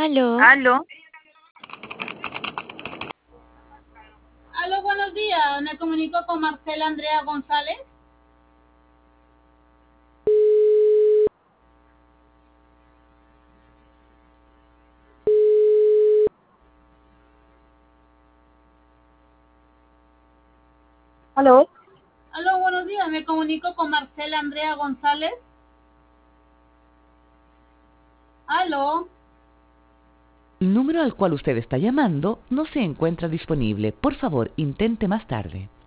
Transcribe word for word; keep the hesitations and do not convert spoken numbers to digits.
Aló, Aló, Aló, buenos días. Me comunico con Marcela Andrea González. aló. Aló, buenos días. Me comunico con Marcela Andrea González. Aló. El número al cual usted está llamando no se encuentra disponible. Por favor, intente más tarde.